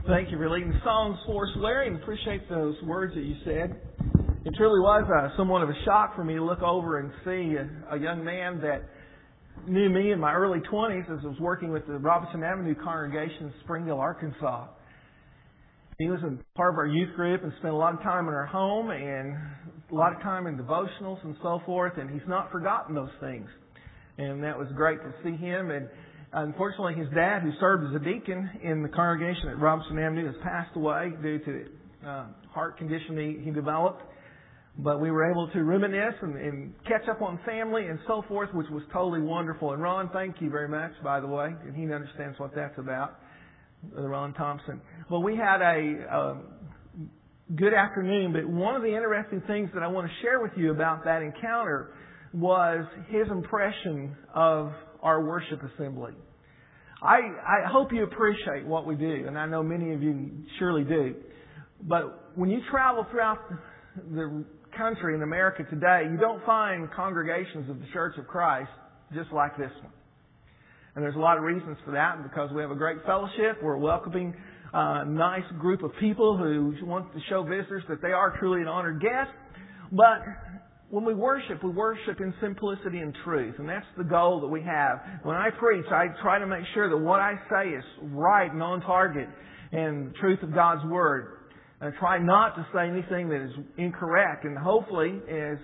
Thank you for leading songs for us, Larry, and appreciate those words that you said. It truly was somewhat of a shock for me to look over and see a young man that knew me in my early 20s as I was working with the Robinson Avenue congregation in Springdale, Arkansas. He was a part of our youth group and spent a lot of time in our home and a lot of time in devotionals and so forth, and he's not forgotten those things. And that was great to see him. And unfortunately, his dad, who served as a deacon in the congregation at Robinson Avenue, has passed away due to heart condition he developed. But we were able to reminisce and catch up on family and so forth, which was totally wonderful. And Ron, thank you very much, by the way. And he understands what that's about, Ron Thompson. Well, we had a good afternoon, but one of the interesting things that I want to share with you about that encounter was his impression of our worship assembly. I hope you appreciate what we do, and I know many of you surely do. But when you travel throughout the country in America today, you don't find congregations of the Church of Christ just like this one. And there's a lot of reasons for that, because we have a great fellowship. We're a welcoming, nice group of people who want to show visitors that they are truly an honored guest. But when we worship in simplicity and truth. And that's the goal that we have. When I preach, I try to make sure that what I say is right and on target and the truth of God's Word. I try not to say anything that is incorrect. And hopefully, as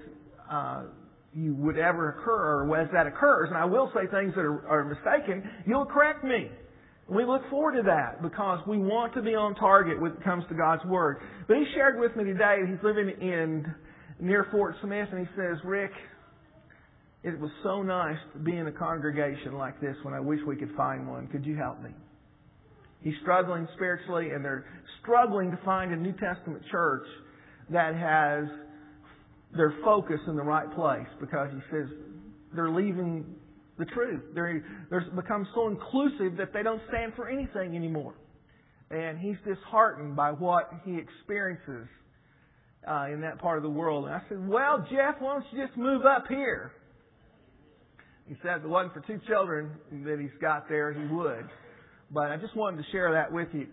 you would ever occur, or as that occurs, and I will say things that are mistaken, you'll correct me. We look forward to that because we want to be on target when it comes to God's Word. But he shared with me today that he's living near Fort Smith, and he says, Rick, it was so nice to be in a congregation like this when I wish we could find one. Could you help me? He's struggling spiritually, and they're struggling to find a New Testament church that has their focus in the right place, because he says they're leaving the truth. They're become so inclusive that they don't stand for anything anymore. And he's disheartened by what he experiences in that part of the world. And I said, well, Jeff, why don't you just move up here? He said if it wasn't for 2 children that he's got there, he would. But I just wanted to share that with you.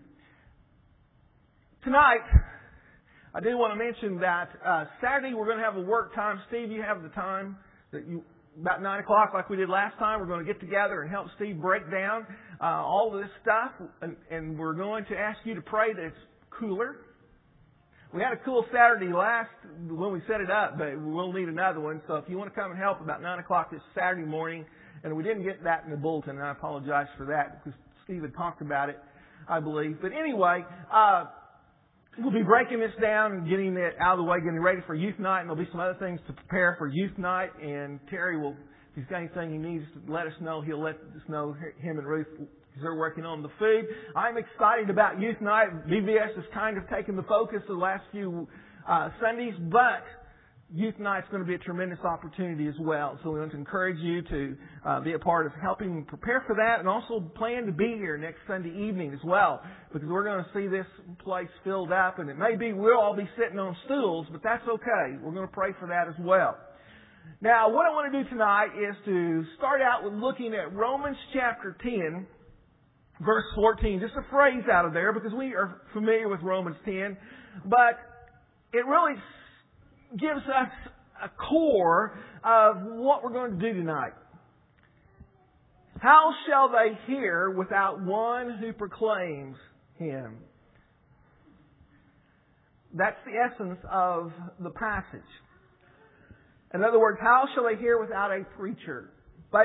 Tonight, I do want to mention that Saturday we're going to have a work time. Steve, you have the time that about 9 o'clock like we did last time. We're going to get together and help Steve break down all of this stuff. And we're going to ask you to pray that it's cooler. We had a cool Saturday when we set it up, but we'll need another one. So if you want to come and help about 9 o'clock this Saturday morning, and we didn't get that in the bulletin, and I apologize for that because Steve had talked about it, I believe. But anyway, we'll be breaking this down and getting it out of the way, getting ready for youth night, and there'll be some other things to prepare for youth night. And Terry will, if he's got anything he needs to let us know, he'll let us know, him and Ruth, because they're working on the food. I'm excited about youth night. VBS has kind of taken the focus of the last few Sundays, but youth night's going to be a tremendous opportunity as well. So we want to encourage you to be a part of helping prepare for that, and also plan to be here next Sunday evening as well, because we're going to see this place filled up, and it may be we'll all be sitting on stools, but that's okay. We're going to pray for that as well. Now, what I want to do tonight is to start out with looking at Romans chapter 10, verse 14. Just a phrase out of there, because we are familiar with Romans 10, but it really gives us a core of what we're going to do tonight. How shall they hear without one who proclaims Him? That's the essence of the passage. In other words, how shall they hear without a preacher? But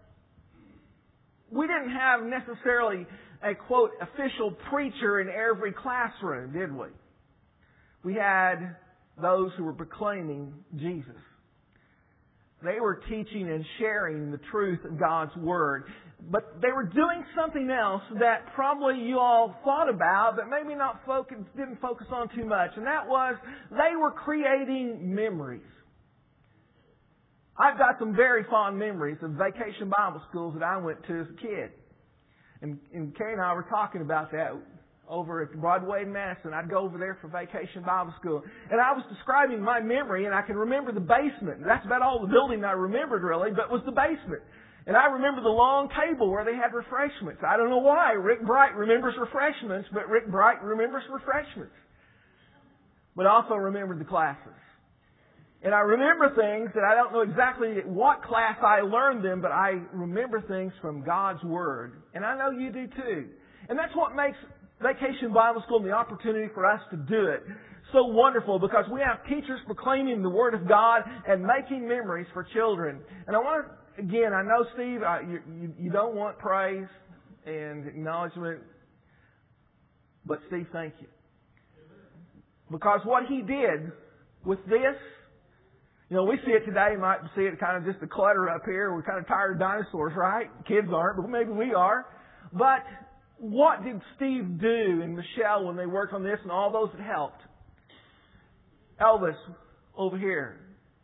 we didn't have necessarily a, quote, official preacher in every classroom, did we? We had those who were proclaiming Jesus. They were teaching and sharing the truth of God's Word. But they were doing something else that probably you all thought about, but maybe didn't focus on too much. And that was, they were creating memories. I've got some very fond memories of vacation Bible schools that I went to as a kid. And Kay and I were talking about that over at Broadway in Madison. I'd go over there for vacation Bible school. And I was describing my memory, and I can remember the basement. That's about all the building I remembered, really, but it was the basement. And I remember the long table where they had refreshments. I don't know why. Rick Bright remembers refreshments, but Rick Bright remembers refreshments. But also remembered the classes. And I remember things that I don't know exactly what class I learned them, but I remember things from God's Word. And I know you do too. And that's what makes Vacation Bible School and the opportunity for us to do it so wonderful, because we have teachers proclaiming the Word of God and making memories for children. And I want to, again, I know, Steve, you don't want praise and acknowledgement, but Steve, thank you. Because what he did with this, you know, we see it today, you might see it kind of just a clutter up here. We're kind of tired of dinosaurs, right? Kids aren't, but maybe we are. But what did Steve do and Michelle when they worked on this and all those that helped? Elvis over here.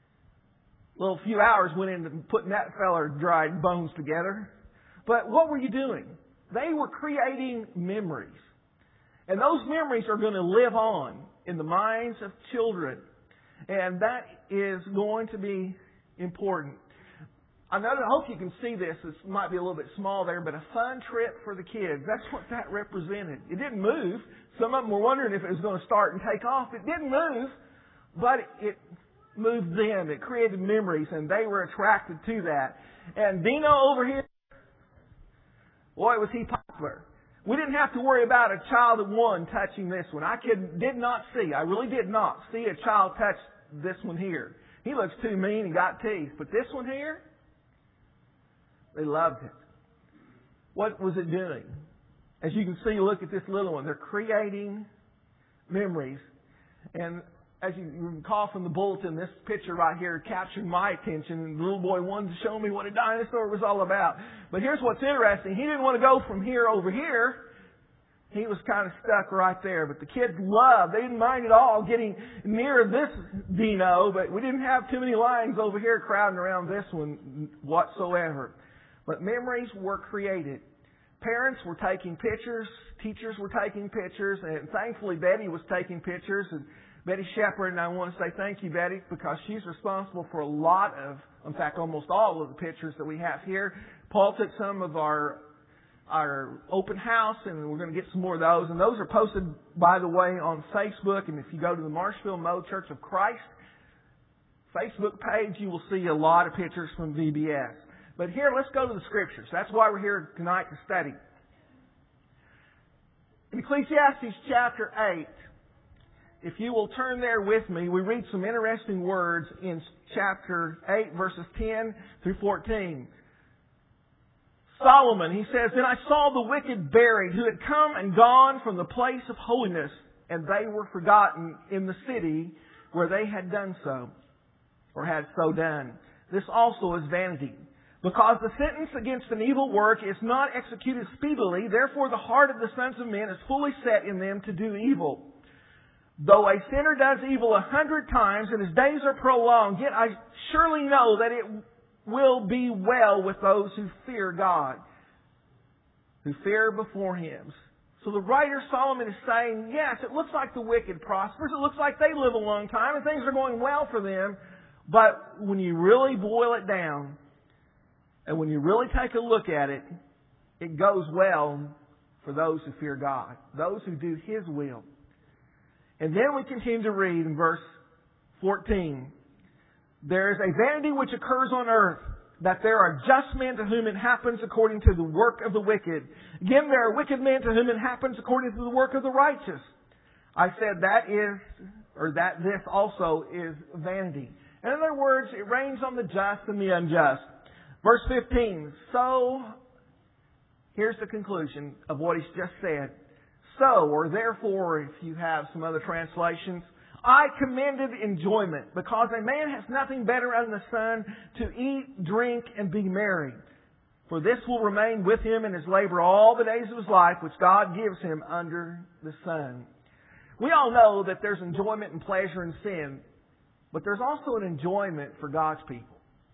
A little few hours went into putting that feller dried bones together. But what were you doing? They were creating memories. And those memories are going to live on in the minds of children. And that is going to be important. I hope you can see this. This might be a little bit small there, but a fun trip for the kids. That's what that represented. It didn't move. Some of them were wondering if it was going to start and take off. It didn't move, but it moved them. It created memories, and they were attracted to that. And Dino over here, boy, was he popular. We didn't have to worry about a child of one touching this one. I really did not see a child touch this one here. He looks too mean and got teeth. But this one here, they loved it. What was it doing? As you can see, look at this little one. They're creating memories. And as you recall from the bulletin, this picture right here captured my attention. And the little boy wanted to show me what a dinosaur was all about. But here's what's interesting. He didn't want to go from here over here. He was kind of stuck right there. But the kids loved. They didn't mind at all getting near this Dino. But we didn't have too many lines over here crowding around this one whatsoever. But memories were created. Parents were taking pictures. Teachers were taking pictures. And thankfully, Betty was taking pictures. And Betty Shepard, and I want to say thank you, Betty, because she's responsible for a lot of, in fact, almost all of the pictures that we have here. Paul took some of our open house, and we're going to get some more of those. And those are posted, by the way, on Facebook. And if you go to the Marshville Mo Church of Christ Facebook page, you will see a lot of pictures from VBS. But here, let's go to the Scriptures. That's why we're here tonight to study. In Ecclesiastes chapter 8, if you will turn there with me, we read some interesting words in chapter 8, verses 10 through 14. Solomon, he says, "Then I saw the wicked buried, who had come and gone from the place of holiness, and they were forgotten in the city where they had done so, or had so done. This also is vanity. Because the sentence against an evil work is not executed speedily, therefore the heart of the sons of men is fully set in them to do evil. Though a sinner does evil 100 times and his days are prolonged, yet I surely know that it will be well with those who fear God, who fear before Him." So the writer Solomon is saying, yes, it looks like the wicked prospers. It looks like they live a long time and things are going well for them. But when you really boil it down, and when you really take a look at it, it goes well for those who fear God, those who do His will. And then we continue to read in verse 14. "There is a vanity which occurs on earth, that there are just men to whom it happens according to the work of the wicked. Again, there are wicked men to whom it happens according to the work of the righteous. I said that this also is vanity." In other words, it rains on the just and the unjust. Verse 15. So, here's the conclusion of what he's just said. "So," or therefore, if you have some other translations, "I commended enjoyment, because a man has nothing better under the sun to eat, drink, and be merry. For this will remain with him in his labor all the days of his life, which God gives him under the sun." We all know that there's enjoyment and pleasure in sin, but there's also an enjoyment for God's people.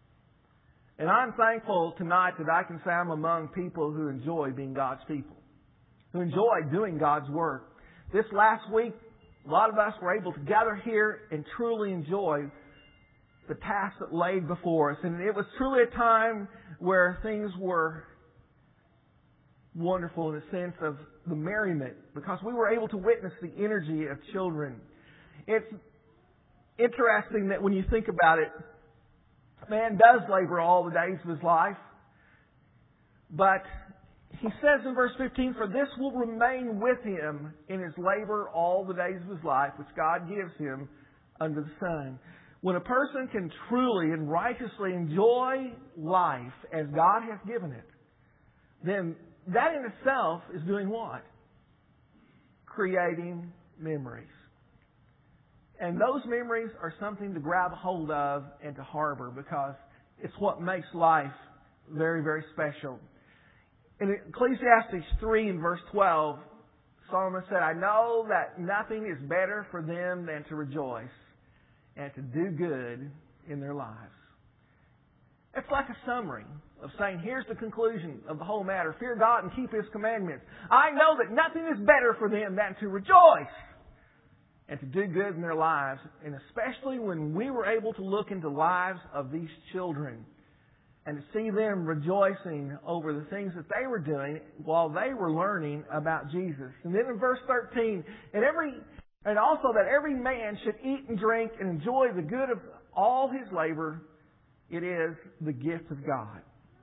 And I'm thankful tonight that I can say I'm among people who enjoy being God's people, who enjoy doing God's work. This last week, a lot of us were able to gather here and truly enjoy the task that laid before us. And it was truly a time where things were wonderful in the sense of the merriment, because we were able to witness the energy of children. It's interesting that when you think about it, man does labor all the days of his life. But he says in verse 15, "For this will remain with him in his labor all the days of his life, which God gives him under the sun." When a person can truly and righteously enjoy life as God has given it, then that in itself is doing what? Creating memories. And those memories are something to grab hold of and to harbor, because it's what makes life very, very special. In Ecclesiastes 3 and verse 12, Solomon said, "I know that nothing is better for them than to rejoice and to do good in their lives." It's like a summary of saying, here's the conclusion of the whole matter. Fear God and keep His commandments. I know that nothing is better for them than to rejoice and to do good in their lives. And especially when we were able to look into the lives of these children and to see them rejoicing over the things that they were doing while they were learning about Jesus. And then in verse 13, and also that every man should eat and drink and enjoy the good of all his labor. It is the gift of God.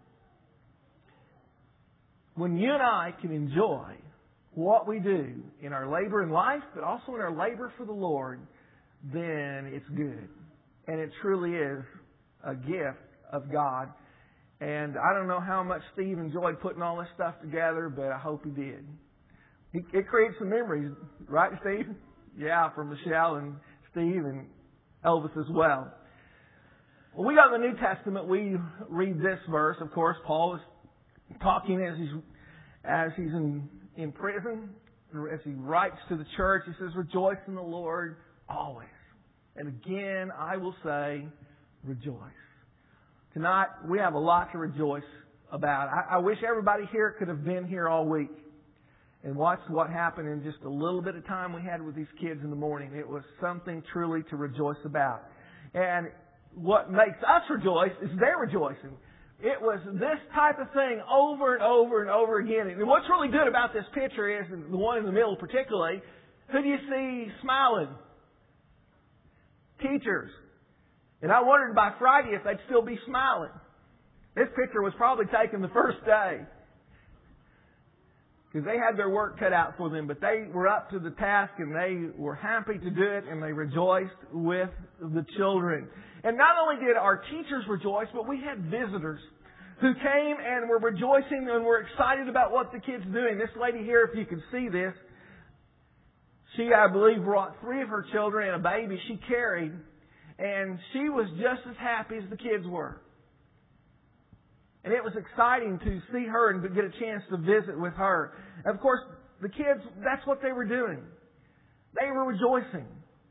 When you and I can enjoy what we do in our labor in life, but also in our labor for the Lord, then it's good. And it truly is a gift of God. And I don't know how much Steve enjoyed putting all this stuff together, but I hope he did. It creates some memories, right, Steve? Yeah, for Michelle and Steve and Elvis as well. Well, we got in the New Testament, we read this verse. Of course, Paul is talking as he's in prison, as he writes to the church. He says, "Rejoice in the Lord always. And again, I will say, rejoice." Tonight, we have a lot to rejoice about. I wish everybody here could have been here all week and watched what happened in just a little bit of time we had with these kids in the morning. It was something truly to rejoice about. And what makes us rejoice is they're rejoicing. It was this type of thing over and over and over again. And what's really good about this picture is, and the one in the middle particularly, who do you see smiling? Teachers. And I wondered by Friday if they'd still be smiling. This picture was probably taken the first day, because they had their work cut out for them, but they were up to the task and they were happy to do it, and they rejoiced with the children. And not only did our teachers rejoice, but we had visitors who came and were rejoicing and were excited about what the kids were doing. This lady here, if you can see this, she, I believe, brought 3 of her children and a baby she carried, and she was just as happy as the kids were. And it was exciting to see her and to get a chance to visit with her. And of course, the kids, that's what they were doing. They were rejoicing.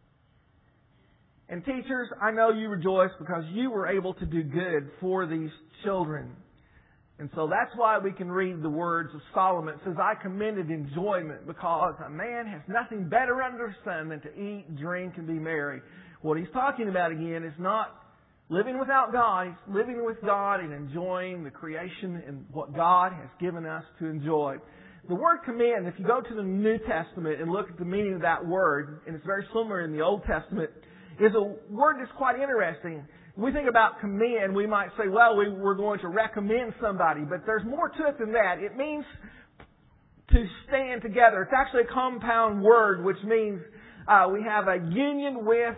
And teachers, I know you rejoice because you were able to do good for these children. And so that's why we can read the words of Solomon. It says, "I commended enjoyment because a man has nothing better under the sun than to eat, drink, and be merry." What he's talking about again is not living without God. He's living with God and enjoying the creation and what God has given us to enjoy. The word commend, if you go to the New Testament and look at the meaning of that word, and it's very similar in the Old Testament, is a word that's quite interesting. When we think about commend, we might say, well, we're going to recommend somebody, but there's more to it than that. It means to stand together. It's actually a compound word, which means we have a union with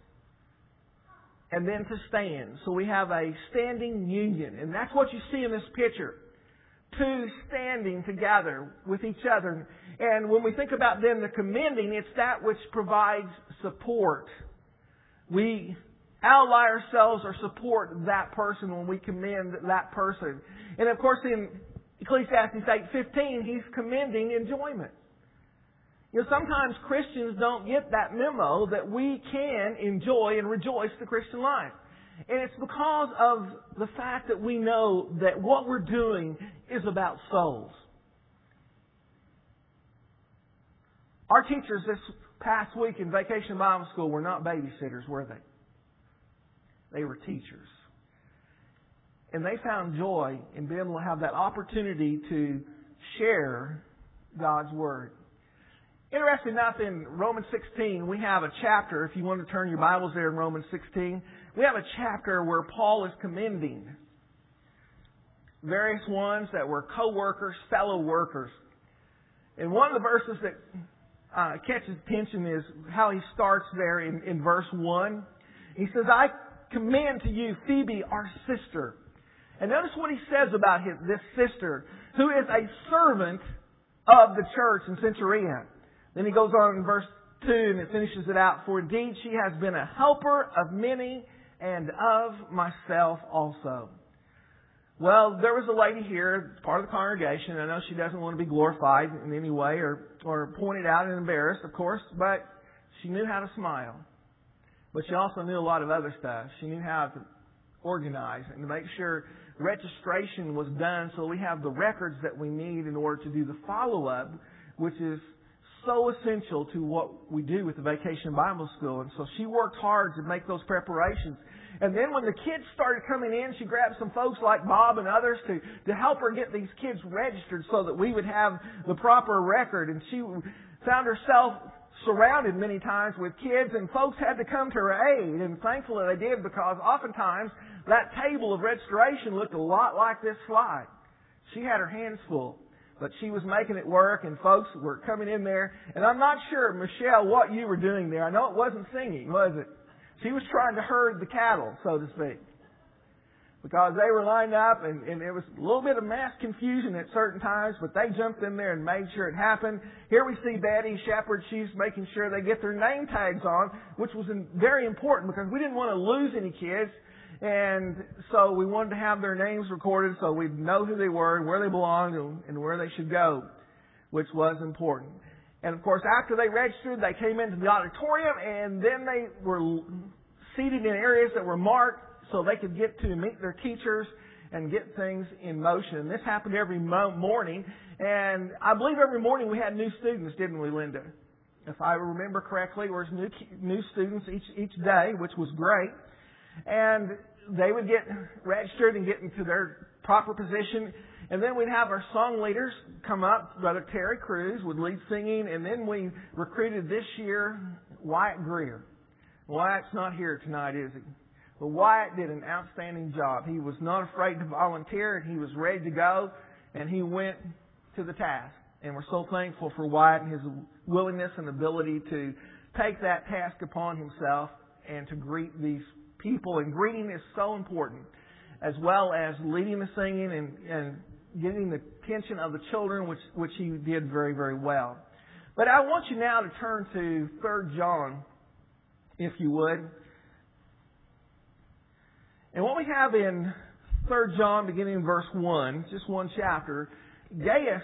and then to stand. So we have a standing union. And that's what you see in this picture. 2 standing together with each other. And when we think about then the commending, it's that which provides support. We ally ourselves or support that person when we commend that person. And of course in Ecclesiastes 8:15, he's commending enjoyment. You know, sometimes Christians don't get that memo that we can enjoy and rejoice the Christian life. And it's because of the fact that we know that what we're doing is about souls. Our teachers this past week in Vacation Bible School were not babysitters, were they? They were teachers. And they found joy in being able to have that opportunity to share God's Word. Interesting enough, in Romans 16, we have a chapter, if you want to turn your Bibles there in Romans 16, we have a chapter where Paul is commending various ones that were co-workers, fellow workers. And one of the verses that catches attention is how he starts there in verse 1. He says, I commend to you Phoebe, our sister. And notice what he says about this sister, who is a servant of the church in Cenchreae. Then he goes on in verse 2 and it finishes it out. For indeed she has been a helper of many and of myself also. Well, there was a lady here, part of the congregation. I know she doesn't want to be glorified in any way or pointed out and embarrassed, of course, but she knew how to smile. But she also knew a lot of other stuff. She knew how to organize and to make sure registration was done so we have the records that we need in order to do the follow-up, which is so essential to what we do with the Vacation Bible School. And so she worked hard to make those preparations. And then when the kids started coming in, she grabbed some folks like Bob and others to help her get these kids registered so that we would have the proper record. And she found herself surrounded many times with kids, and folks had to come to her aid. And thankfully they did, because oftentimes that table of registration looked a lot like this slide. She had her hands full, but she was making it work, and folks were coming in there. And I'm not sure, Michelle, what you were doing there. I know it wasn't singing, was it? She was trying to herd the cattle, so to speak, because they were lined up, and it was a little bit of mass confusion at certain times, but they jumped in there and made sure it happened. Here we see Betty Shepherd. She's making sure they get their name tags on, which was very important because we didn't want to lose any kids. And so we wanted to have their names recorded so we'd know who they were and where they belonged and where they should go, which was important. And of course, after they registered, they came into the auditorium, and then they were seated in areas that were marked so they could get to meet their teachers and get things in motion. And this happened every morning. And I believe every morning we had new students, didn't we, Linda? If I remember correctly, there was new students each day, which was great. And they would get registered and get into their proper position. And then we'd have our song leaders come up. Brother Terry Cruz would lead singing. And then we recruited this year Wyatt Greer. Wyatt's not here tonight, is he? But Wyatt did an outstanding job. He was not afraid to volunteer, and he was ready to go, and he went to the task. And we're so thankful for Wyatt and his willingness and ability to take that task upon himself and to greet these people. And greeting is so important, as well as leading the singing and getting the attention of the children, which he did very, very well. But I want you now to turn to 3 John, if you would. And what we have in 3 John, beginning in verse 1, just one chapter, Gaius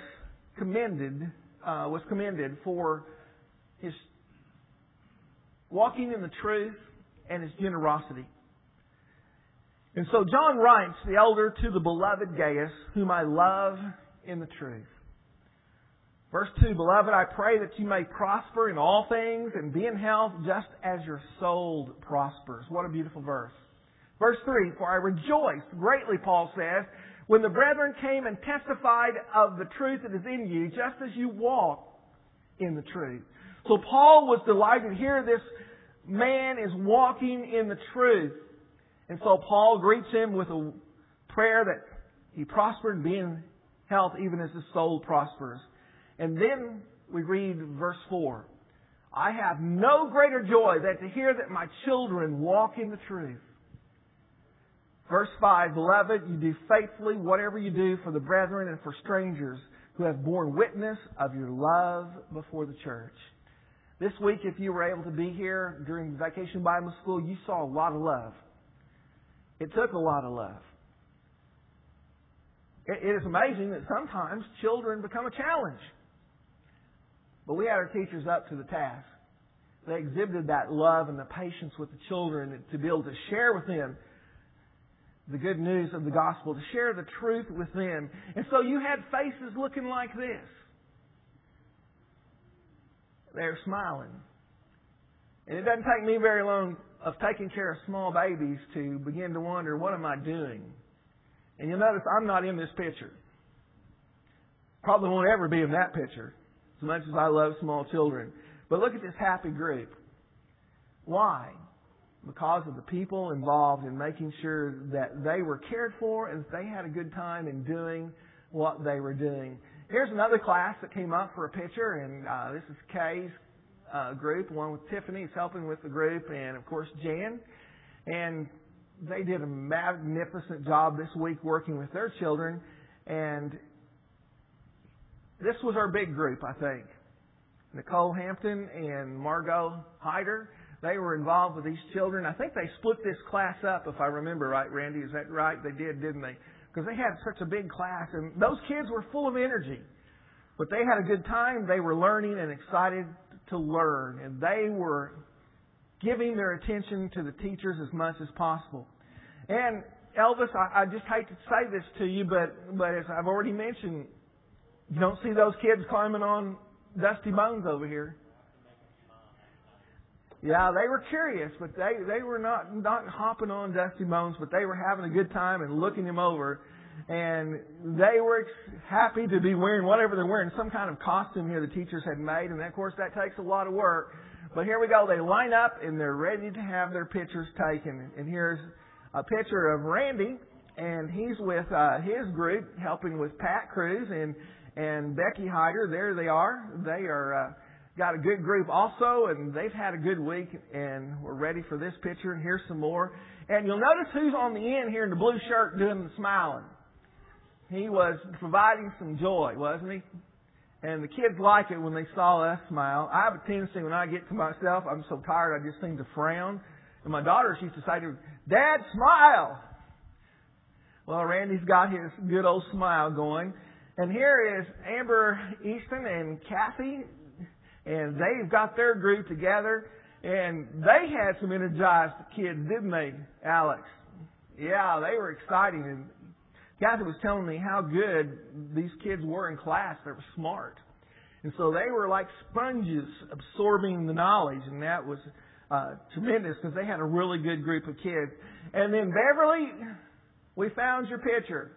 was commended for his walking in the truth and his generosity. And so John writes, the elder, to the beloved Gaius, whom I love in the truth. Verse 2, Beloved, I pray that you may prosper in all things and be in health just as your soul prospers. What a beautiful verse. Verse 3, For I rejoiced greatly, Paul says, when the brethren came and testified of the truth that is in you, just as you walk in the truth. So Paul was delighted. Here this man is walking in the truth. And so Paul greets him with a prayer that he prosper and be in health even as his soul prospers. And then we read verse 4. I have no greater joy than to hear that my children walk in the truth. Verse 5, Beloved, you do faithfully whatever you do for the brethren and for strangers who have borne witness of your love before the church. This week, if you were able to be here during Vacation Bible School, you saw a lot of love. It took a lot of love. It is amazing that sometimes children become a challenge. But we had our teachers up to the task. They exhibited that love and the patience with the children to be able to share with them the good news of the gospel, to share the truth with them. And so you had faces looking like this. They're smiling. And it doesn't take me very long of taking care of small babies to begin to wonder, what am I doing? And you'll notice I'm not in this picture. Probably won't ever be in that picture, as much as I love small children. But look at this happy group. Why? Because of the people involved in making sure that they were cared for and they had a good time in doing what they were doing. Here's another class that came up for a picture, and this is Kay's group, one with Tiffany is helping with the group, and of course Jan. And they did a magnificent job this week working with their children. And this was our big group, I think. Nicole Hampton and Margot Hyder. They were involved with these children. I think they split this class up, if I remember right, Randy. Is that right? They did, didn't they? Because they had such a big class, and those kids were full of energy. But they had a good time. They were learning and excited to learn, and they were giving their attention to the teachers as much as possible. And Elvis, I just hate to say this to you, but as I've already mentioned, you don't see those kids climbing on Dusty Bones over here. Yeah, they were curious, but they were not hopping on Dusty Bones, but they were having a good time and looking him over. And they were happy to be wearing whatever they're wearing, some kind of costume here the teachers had made. And of course, that takes a lot of work. But here we go. They line up and they're ready to have their pictures taken. And here's a picture of Randy, and he's with his group helping with Pat Cruz and Becky Hyder. There they are. They are got a good group also, and they've had a good week, and we're ready for this picture. And here's some more. And you'll notice who's on the end here in the blue shirt doing the smiling. He was providing some joy, wasn't he? And the kids like it when they saw us smile. I have a tendency when I get to myself, I'm so tired I just seem to frown. And my daughters used to say to me, "Dad, smile!" Well, Randy's got his good old smile going. And here is Amber Easton and Kathy. And they've got their group together. And they had some energized kids, didn't they, Alex? Yeah, they were exciting. And Kathy was telling me how good these kids were in class. They were smart. And so they were like sponges absorbing the knowledge. And that was tremendous because they had a really good group of kids. And then Beverly, we found your picture.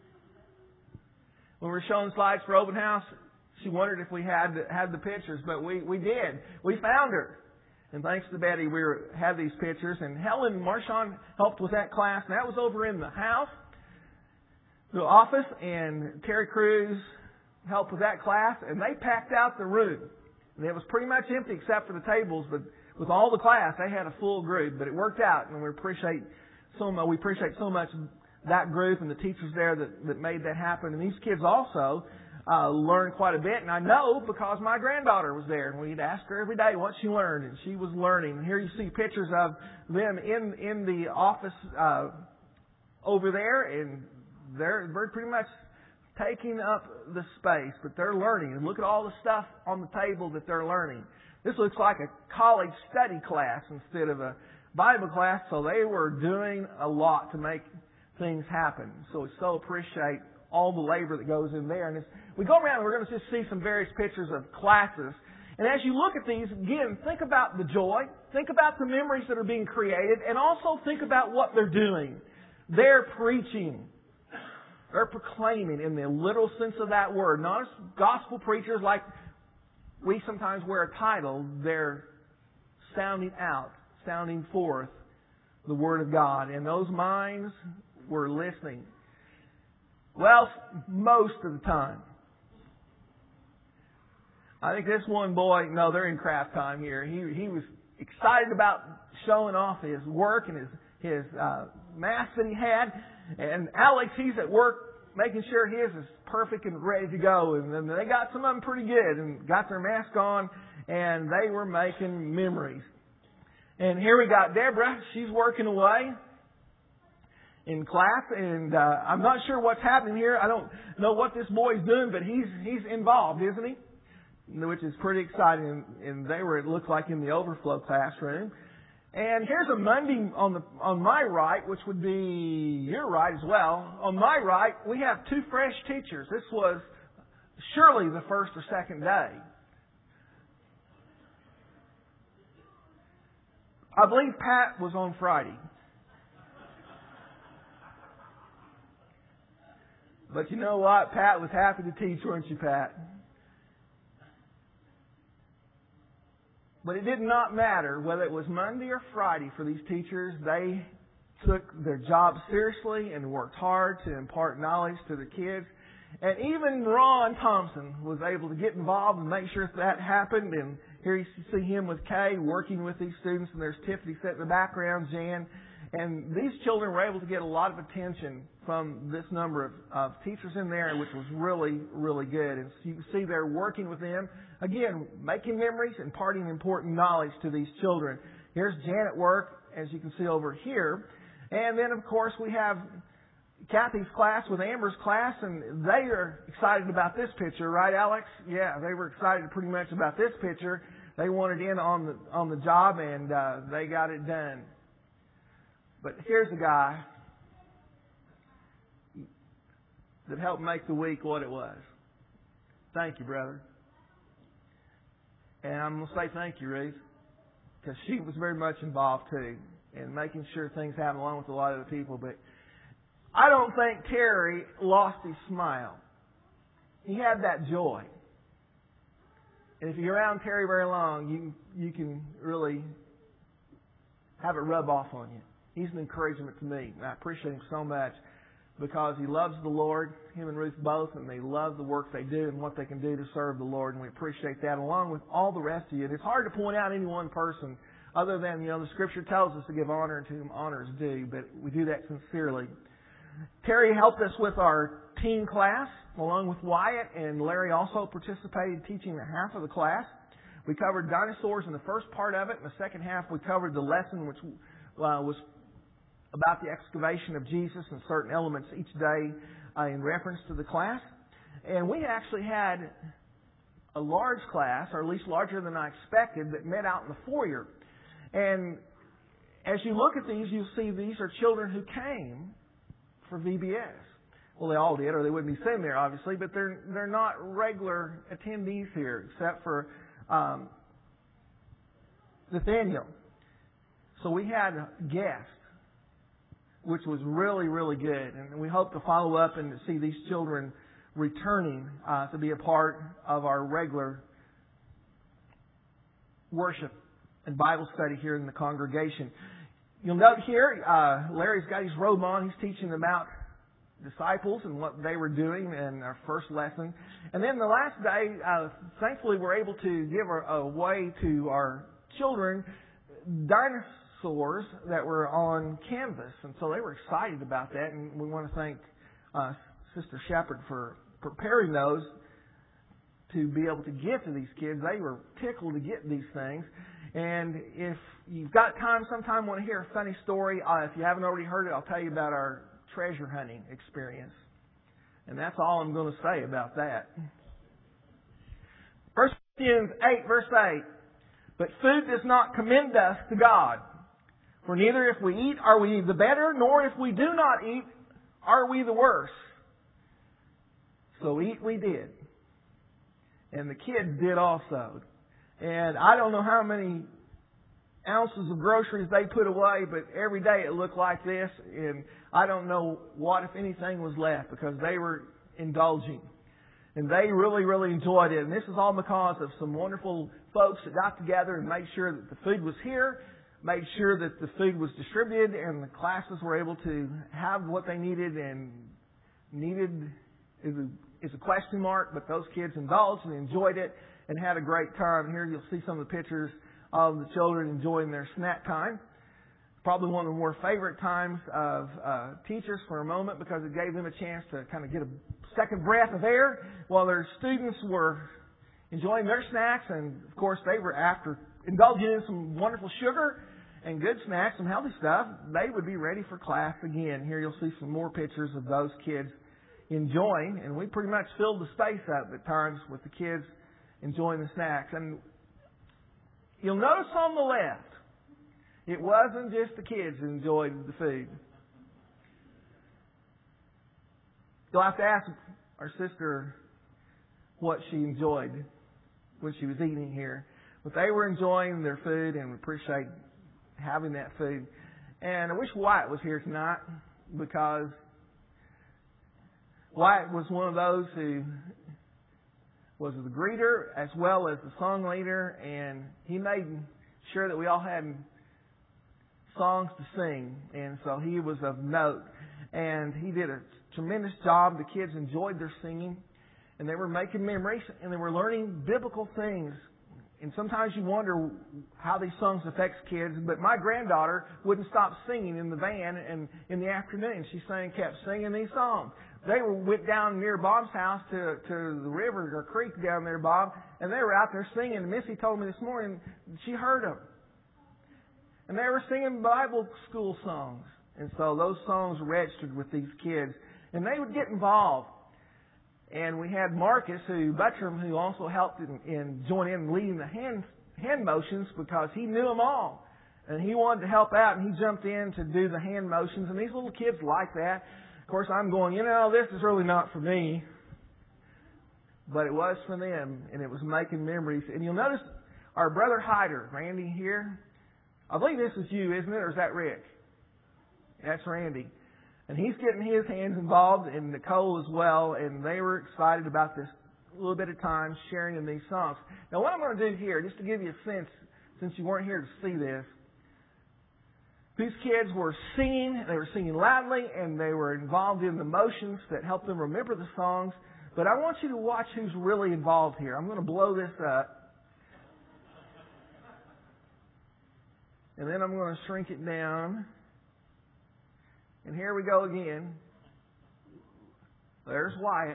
When we were showing slides for open house, she wondered if we had the pictures, but we did. We found her. And thanks to Betty, we had these pictures. And Helen Marchand helped with that class. And that was over in the house, the office. And Terry Cruz helped with that class. And they packed out the room. And it was pretty much empty except for the tables. But with all the class, they had a full group. But it worked out. And we appreciate so much that group and the teachers there that made that happen. And these kids also learned quite a bit. And I know because my granddaughter was there. And we'd ask her every day what she learned. And she was learning. And here you see pictures of them in the office over there. And they're pretty much taking up the space. But they're learning. And look at all the stuff on the table that they're learning. This looks like a college study class instead of a Bible class. So they were doing a lot to make things happen. So we so appreciate all the labor that goes in there. And as we go around, we're going to just see some various pictures of classes. And as you look at these, again, think about the joy. Think about the memories that are being created. And also think about what they're doing. They're preaching. They're proclaiming in the literal sense of that word. Not as gospel preachers like we sometimes wear a title. They're sounding out, sounding forth the Word of God. And those minds were listening. Well, most of the time. I think this one boy, no, they're in craft time here. He was excited about showing off his work and his mask that he had. And Alex, he's at work making sure his is perfect and ready to go. And then they got some of them pretty good and got their mask on, and they were making memories. And here we got Deborah. She's working away in class, and I'm not sure what's happening here. I don't know what this boy's doing, but he's involved, isn't he? Which is pretty exciting. And they were, it looks like, in the overflow classroom. And here's a Monday on my right, which would be your right as well. On my right, we have two fresh teachers. This was surely the first or second day. I believe Pat was on Friday. But you know what? Pat was happy to teach, weren't you, Pat? But it did not matter whether it was Monday or Friday for these teachers. They took their job seriously and worked hard to impart knowledge to the kids. And even Ron Thompson was able to get involved and make sure that happened. And here you see him with Kay working with these students. And there's Tiffany sitting in the background, Jan. And these children were able to get a lot of attention from this number of teachers in there, which was really, really good. And so you can see they're working with them. Again, making memories, imparting important knowledge to these children. Here's Jan at work, as you can see over here. And then, of course, we have Kathy's class with Amber's class, and they are excited about this picture, right, Alex? Yeah, they were excited pretty much about this picture. They wanted in on the job, and they got it done. But here's a guy that helped make the week what it was. Thank you, brother. And I'm going to say thank you, Ruth, because she was very much involved, too, in making sure things happened along with a lot of the people. But I don't think Terry lost his smile. He had that joy. And if you're around Terry very long, you can really have it rub off on you. He's an encouragement to me, and I appreciate him so much because he loves the Lord, him and Ruth both, and they love the work they do and what they can do to serve the Lord, and we appreciate that along with all the rest of you. And it's hard to point out any one person other than, the Scripture tells us to give honor to whom honor is due, but we do that sincerely. Terry helped us with our teen class, along with Wyatt, and Larry also participated teaching the half of the class. We covered dinosaurs in the first part of it. In the second half, we covered the lesson, which was about the excavation of Jesus and certain elements each day in reference to the class. And we actually had a large class, or at least larger than I expected, that met out in the foyer. And as you look at these, you'll see these are children who came for VBS. Well, they all did, or they wouldn't be sitting there, obviously, but they're not regular attendees here, except for Nathaniel. So we had guests, which was really, really good. And we hope to follow up and to see these children returning to be a part of our regular worship and Bible study here in the congregation. You'll note here, Larry's got his robe on. He's teaching them about disciples and what they were doing in our first lesson. And then the last day, thankfully, we're able to give away to our children dinosaurs that were on canvas. And so they were excited about that. And we want to thank Sister Shepherd for preparing those to be able to give to these kids. They were tickled to get these things. And if you've got time, sometime want to hear a funny story, if you haven't already heard it, I'll tell you about our treasure hunting experience. And that's all I'm going to say about that. 1 Corinthians 8, verse 8. But food does not commend us to God. For neither if we eat are we the better, nor if we do not eat are we the worse. So eat we did. And the kids did also. And I don't know how many ounces of groceries they put away, but every day it looked like this. And I don't know what, if anything, was left because they were indulging. And they really, really enjoyed it. And this is all because of some wonderful folks that got together and made sure that the food was here, made sure that the food was distributed, and the classes were able to have what they needed. And needed is a question mark, but those kids indulged and enjoyed it and had a great time. Here you'll see some of the pictures of the children enjoying their snack time. Probably one of the more favorite times of teachers for a moment because it gave them a chance to kind of get a second breath of air while their students were enjoying their snacks. And, of course, they were, after indulging in some wonderful sugar and good snacks, some healthy stuff, they would be ready for class again. Here you'll see some more pictures of those kids enjoying. And we pretty much filled the space up at times with the kids enjoying the snacks. And you'll notice on the left, it wasn't just the kids who enjoyed the food. You'll have to ask our sister what she enjoyed when she was eating here. But they were enjoying their food, and we appreciate having that food. And I wish Wyatt was here tonight, because Wyatt was one of those who was the greeter as well as the song leader, and he made sure that we all had songs to sing, and so he was of note. And he did a tremendous job. The kids enjoyed their singing, and they were making memories, and they were learning biblical things. And sometimes you wonder how these songs affect kids, but my granddaughter wouldn't stop singing in the van, and in the afternoon she kept singing these songs. They went down near Bob's house to the river or creek down there, Bob, and they were out there singing. And Missy told me this morning she heard them. And they were singing Bible school songs. And so those songs registered with these kids. And they would get involved. And we had Marcus Buttram, who also helped in join in leading the hand motions, because he knew them all. And he wanted to help out, and he jumped in to do the hand motions. And these little kids like that. Of course, I'm going, this is really not for me. But it was for them, and it was making memories. And you'll notice our brother Hyder, Randy here. I believe this is you, isn't it? Or is that Rick? That's Randy. And he's getting his hands involved, and Nicole as well. And they were excited about this little bit of time sharing in these songs. Now, what I'm going to do here, just to give you a sense, since you weren't here to see this, these kids were singing, they were singing loudly, and they were involved in the motions that helped them remember the songs. But I want you to watch who's really involved here. I'm going to blow this up. And then I'm going to shrink it down. And here we go again. There's Wyatt.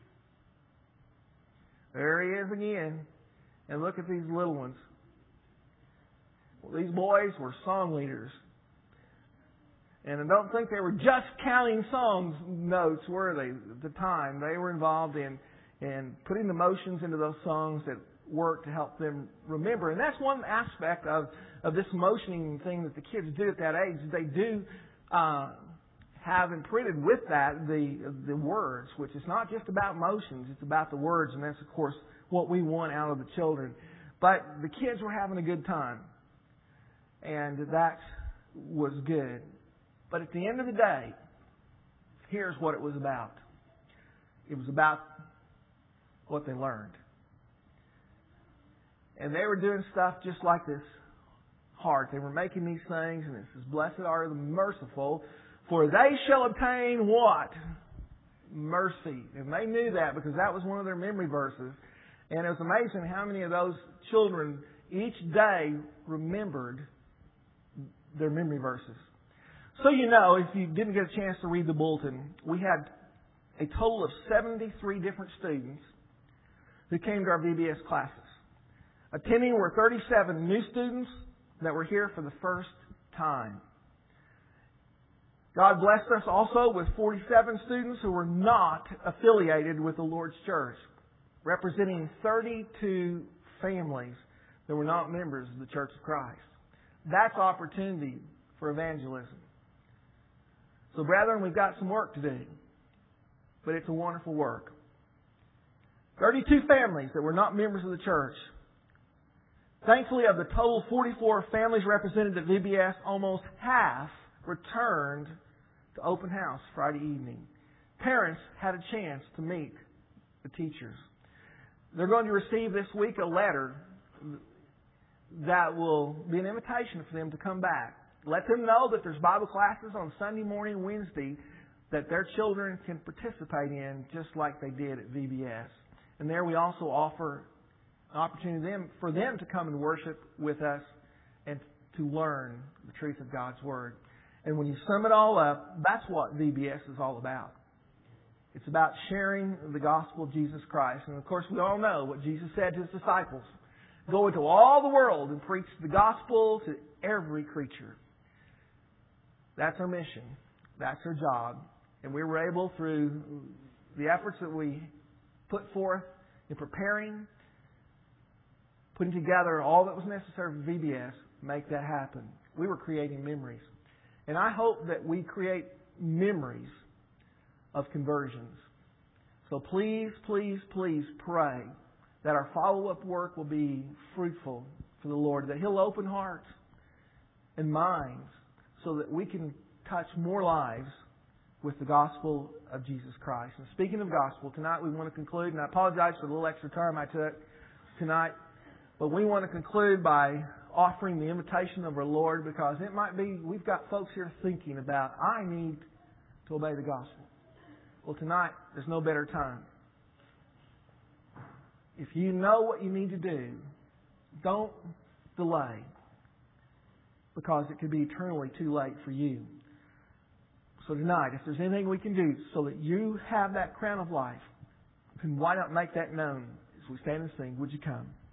There he is again. And look at these little ones. Well, these boys were song leaders. And I don't think they were just counting songs notes, were they, at the time? They were involved in putting the motions into those songs that work to help them remember. And that's one aspect of this motioning thing that the kids do at that age. They do have imprinted with that the words, which is not just about motions, it's about the words, and that's, of course, what we want out of the children. But the kids were having a good time, and that was good. But at the end of the day, here's what it was about. It was about what they learned. And they were doing stuff just like this heart. They were making these things, and it says, "Blessed are the merciful, for they shall obtain" what? Mercy. And they knew that because that was one of their memory verses. And it was amazing how many of those children each day remembered their memory verses. So you know, if you didn't get a chance to read the bulletin, we had a total of 73 different students who came to our VBS classes. Attending were 37 new students that were here for the first time. God blessed us also with 47 students who were not affiliated with the Lord's Church, representing 32 families that were not members of the Church of Christ. That's opportunity for evangelism. So, brethren, we've got some work to do, but it's a wonderful work. 32 families that were not members of the church. Thankfully, of the total 44 families represented at VBS, almost half returned to open house Friday evening. Parents had a chance to meet the teachers. They're going to receive this week a letter that will be an invitation for them to come back. Let them know that there's Bible classes on Sunday morning and Wednesday that their children can participate in just like they did at VBS. And there we also offer an opportunity for them to come and worship with us and to learn the truth of God's Word. And when you sum it all up, that's what VBS is all about. It's about sharing the gospel of Jesus Christ. And of course, we all know what Jesus said to His disciples. Go into all the world and preach the gospel to every creature. That's our mission. That's our job. And we were able, through the efforts that we put forth in preparing, putting together all that was necessary for VBS, make that happen. We were creating memories. And I hope that we create memories of conversions. So please, please, please pray that our follow-up work will be fruitful for the Lord, that He'll open hearts, and minds so that we can touch more lives with the gospel of Jesus Christ. And speaking of gospel, tonight we want to conclude, and I apologize for the little extra time I took tonight, but we want to conclude by offering the invitation of our Lord, because it might be we've got folks here thinking about, I need to obey the gospel. Well, tonight there's no better time. If you know what you need to do, don't delay, because it could be eternally too late for you. So tonight, if there's anything we can do so that you have that crown of life, then why not make that known as we stand and sing? Would you come?